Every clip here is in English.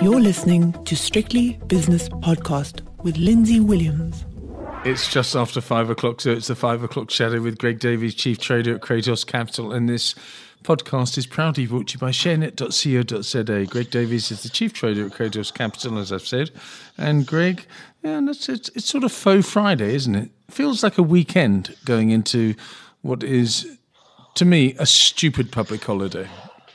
You're listening to Strictly Business Podcast with Lindsay Williams. It's just after 5 o'clock, so it's the 5 o'clock shadow with Greg Davies, Chief Trader at Kratos Capital, and this podcast is proudly brought to you by sharenet.co.za. Greg Davies is the Chief Trader at Kratos Capital, as I've said, and Greg, it's sort of faux Friday, isn't it? Feels like a weekend going into what is, to me, a stupid public holiday.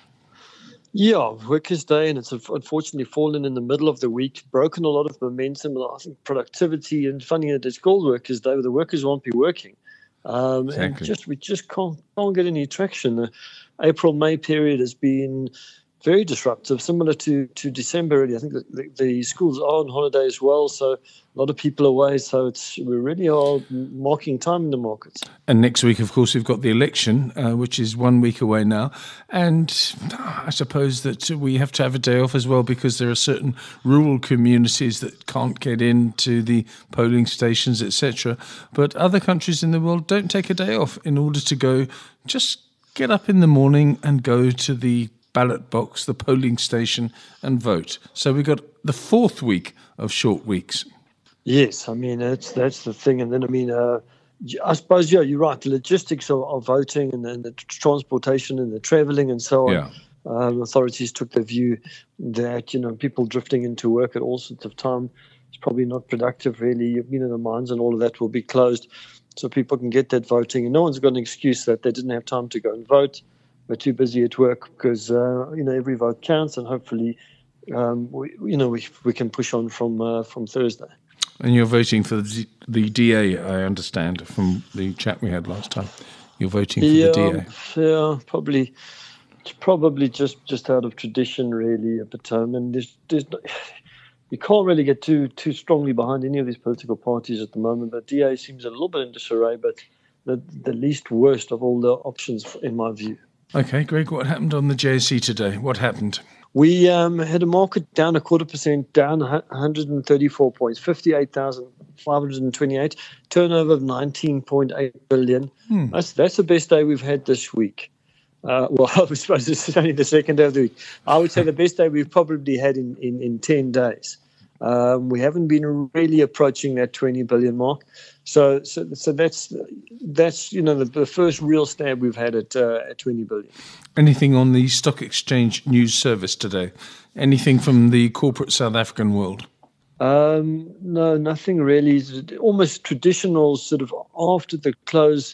Yeah, Workers' Day, and it's unfortunately fallen in the middle of the week, broken a lot of momentum, I think productivity, and funny that it's called Workers' Day, but the workers won't be working. Exactly. And we just can't get any traction. The April-May period has been very disruptive, similar to December already. I think that the schools are on holiday as well, so a lot of people away, so we really are marking time in the markets. And next week, of course, we've got the election, which is 1 week away now. And I suppose that we have to have a day off as well because there are certain rural communities that can't get into the polling stations, etc. But other countries in the world don't take a day off in order to go, just get up in the morning and go to the ballot box, the polling station, and vote. So we've got the fourth week of short weeks. Yes, I mean, that's the thing. And then, I suppose, yeah, you're right. The logistics of voting and the transportation and the travelling and so on. Yeah. Authorities took the view that, people drifting into work at all sorts of time is probably not productive, really. The mines and all of that will be closed so people can get that voting. And no one's got an excuse that they didn't have time to go and vote. We're too busy at work because, every vote counts, and hopefully, we can push on from Thursday. And you're voting for the DA, I understand, from the chat we had last time. You're voting for the DA. Yeah, probably just out of tradition, really. But and there's you can't really get too strongly behind any of these political parties at the moment. The DA seems a little bit in disarray, but the least worst of all the options, in my view. Okay, Greg, what happened on the JSE today? What happened? We had a market down 0.25%, down 134 points, 58,528, turnover of 19.8 billion. That's the best day we've had this week. I suppose this is only the second day of the week. I would say the best day we've probably had in 10 days. We haven't been really approaching that 20 billion mark. So that's the first real stab we've had at 20 billion. Anything on the Stock Exchange News Service today? Anything from the corporate South African world? No, nothing really. Almost traditional sort of after the close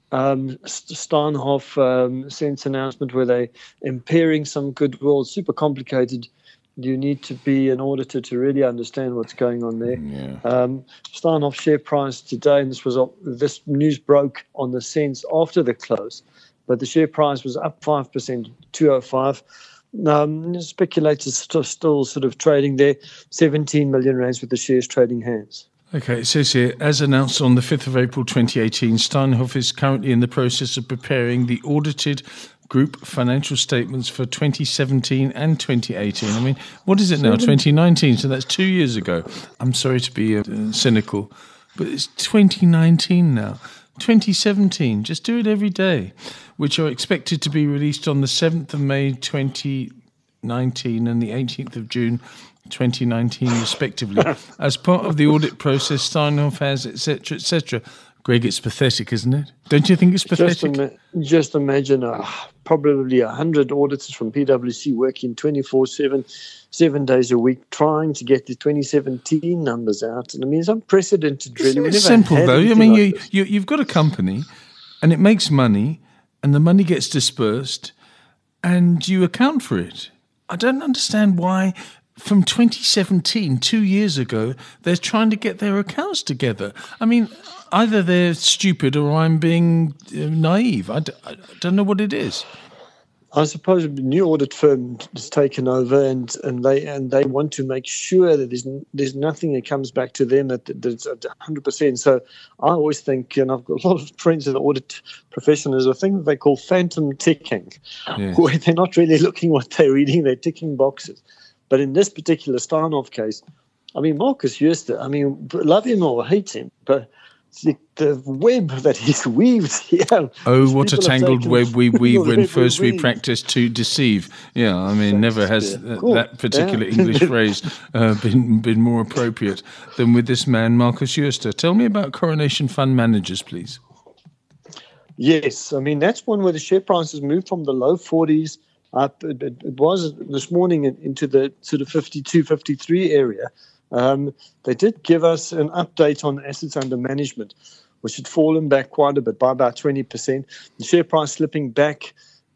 Steinhoff sense announcement where they impairing some goodwill. Super complicated. You need to be an auditor to really understand what's going on there. Yeah. Steinhoff share price today, and this news broke on the sense after the close, but the share price was up 5%, 205. Speculators still sort of trading there, 17 million rands with the shares trading hands. Okay, it says here, as announced on the 5th of April 2018, Steinhoff is currently in the process of preparing the audited group financial statements for 2017 and 2018. I mean, what is it now? 2019, so that's 2 years ago. I'm sorry to be cynical, but it's 2019 now. 2017, just do it every day, which are expected to be released on the 7th of May 2019 and the 18th of June 2019, respectively. As part of the audit process, Steinhoff has, etc., etc. Greg, it's pathetic, isn't it? Don't you think it's pathetic? Just imagine probably 100 auditors from PwC working 24/7, 7 days a week, trying to get the 2017 numbers out. And I mean, it's unprecedented, really. It's simple, though. I mean, you've got a company, and it makes money, and the money gets dispersed, and you account for it. I don't understand why from 2017, 2 years ago, they're trying to get their accounts together. I mean, either they're stupid or I'm being naive. I don't know what it is. I suppose a new audit firm has taken over, and they want to make sure that there's nothing that comes back to them that's 100%. So I always think, and I've got a lot of friends in the audit profession, there's a thing that they call phantom ticking, where they're not really looking what they're reading, they're ticking boxes. But in this particular Steinhoff case, I mean, Marcus Jooste, I mean, love him or hate him, but the web that he's weaved here. Oh, what a tangled web we weave when first we practice to deceive. Yeah, I mean, never has that particular English phrase been more appropriate than with this man, Marcus Jooste. Tell me about Coronation Fund Managers, please. Yes, I mean, that's one where the share price has moved from the low 40s up. It was this morning into the sort of 52, 53 area. They did give us an update on assets under management, which had fallen back quite a bit, by about 20%. The share price slipping back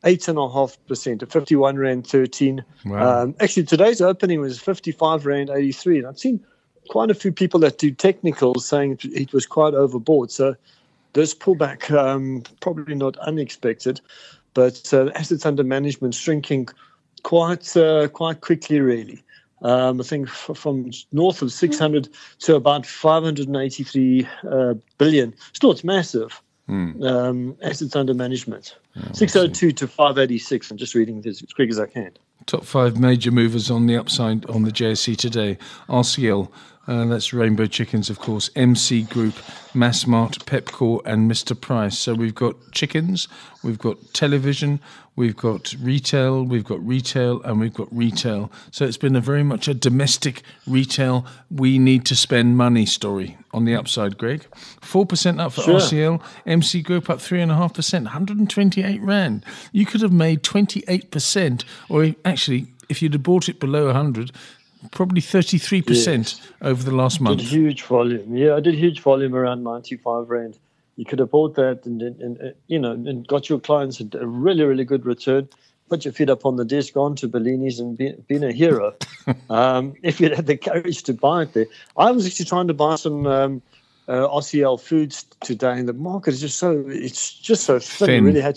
8.5% at 51 Rand 13. Wow. Actually, today's opening was 55 Rand 83. And I've seen quite a few people that do technicals saying it was quite overbought. So this pullback, probably not unexpected, but assets under management shrinking quite quickly, really. I think from north of 600 to about 583 billion. Still, it's massive. Assets under management. 602 to 586. I'm just reading this as quick as I can. Top 5 major movers on the upside on the JSE today. RCL, that's Rainbow Chickens, of course, MC Group, Massmart, Pepkor, and Mr. Price. So we've got chickens, we've got television, we've got retail, and we've got retail. So it's been very much a domestic retail, we need to spend money story on the upside, Greg. 4% up for RCL, MC Group up 3.5%, 128 Rand. You could have made 28%, or actually, if you'd have bought it below 100, probably 33% over the last month. Did huge volume. Yeah, I did huge volume around 95 Rand. You could have bought that and got your clients a really, really good return. Put your feet up on the desk, gone to Bellini's and been a hero. If you had the courage to buy it there. I was actually trying to buy some RCL foods today, and the market is just so thin. You really had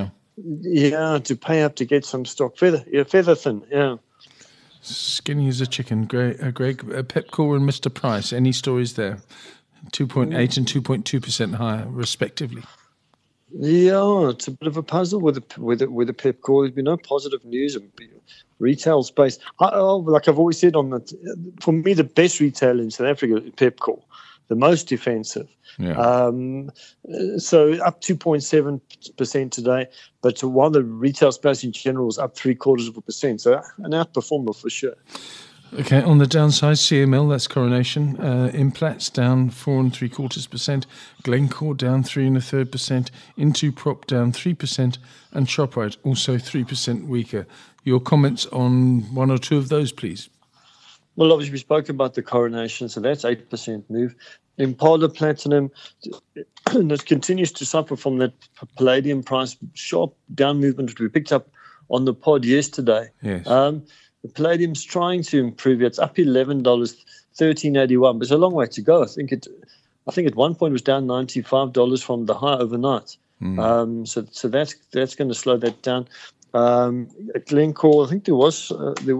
to to pay up to get some stock. Feather thin, yeah. Skinny as a chicken, Greg. Pepkor and Mr. Price. Any stories there? 2.8 and 2.2% higher, respectively. Yeah, it's a bit of a puzzle with the Pepkor. There's been no positive news in retail space. Like I've always said, for me, the best retailer in South Africa is Pepkor, the most defensive. Yeah. So up 2.7% today, but while the retail space in general is up 0.75%, so an outperformer for sure. Okay, on the downside, CML, that's Coronation. Implats down 4.75%. Glencore down 3.33%. Intuprop down 3%. And Shoprite also 3% weaker. Your comments on one or two of those, please. Well, obviously, we spoke about the Coronation, so that's 8% move. Impala Platinum that continues to suffer from that palladium price sharp down movement that we picked up on the pod yesterday. Yes. The palladium's trying to improve. It's up $11, $13.81, but it's a long way to go. I think at one point it was down $95 from the high overnight. So that's going to slow that down. At Glencore, I think there was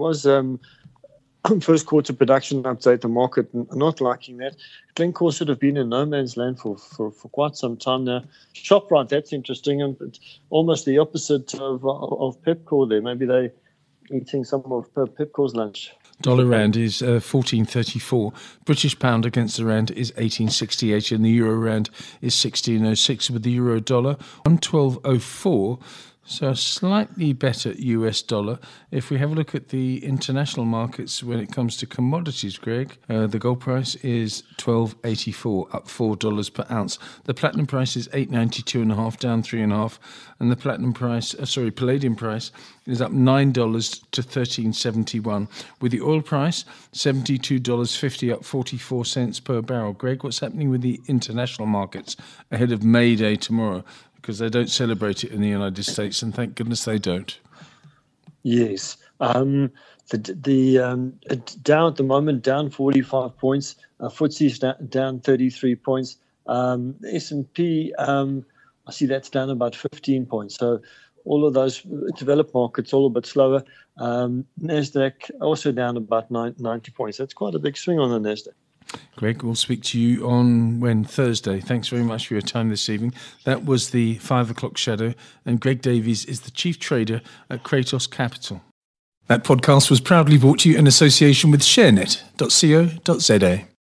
first quarter production update. The market not liking that. Glencore should have been in no man's land for quite some time now. Shoprite, that's interesting, and it's almost the opposite of Pepkor there. Maybe they eating some of Pepkor's lunch. Dollar Rand is 14.34. British pound against the Rand is 18.68, and the Euro Rand is 16.06 with the Euro dollar 112.04. So a slightly better US dollar. If we have a look at the international markets when it comes to commodities, Greg, the gold price is $12.84, up $4 per ounce. The platinum price is $8.92.5, down 3.5, and the palladium price is up $9 to $13.71. With the oil price $72.50, up 44 cents per barrel. Greg, what's happening with the international markets ahead of May Day tomorrow? Because they don't celebrate it in the United States, and thank goodness they don't. Yes. The Dow at the moment, down 45 points. FTSE's down 33 points. S&P, I see that's down about 15 points. So all of those developed markets all a bit slower. NASDAQ also down about 90 points. That's quite a big swing on the NASDAQ. Greg, we'll speak to you on Thursday. Thanks very much for your time this evening. That was the 5 o'clock shadow, and Greg Davies is the chief trader at Kratos Capital. That podcast was proudly brought to you in association with ShareNet.co.za.